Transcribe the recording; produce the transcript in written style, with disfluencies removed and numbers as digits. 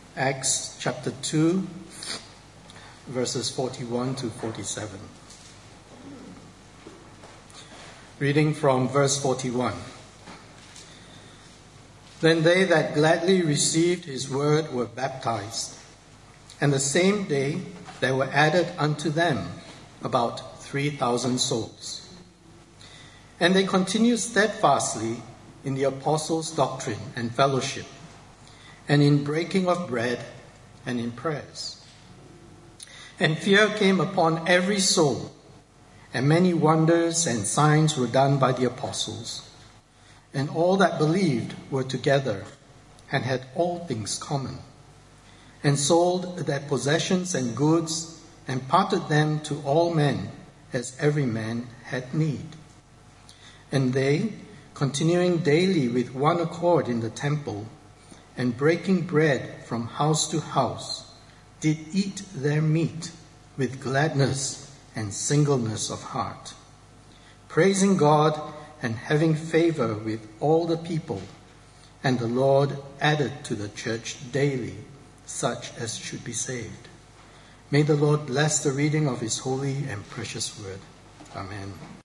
Acts chapter 2, verses 41 to 47. Reading from verse 41. Then they that gladly received his word were baptized, and the same day there were added unto them about 3,000 souls. And they continued steadfastly in the apostles' doctrine and fellowship, and in breaking of bread and in prayers. And fear came upon every soul, and many wonders and signs were done by the apostles. And all that believed were together and had all things common, and sold their possessions and goods, and parted them to all men as every man had need. And they, continuing daily with one accord in the temple, and breaking bread from house to house, did eat their meat with gladness and singleness of heart, praising God and having favor with all the people. And the Lord added to the church daily such as should be saved. May the Lord bless the reading of his holy and precious word. Amen.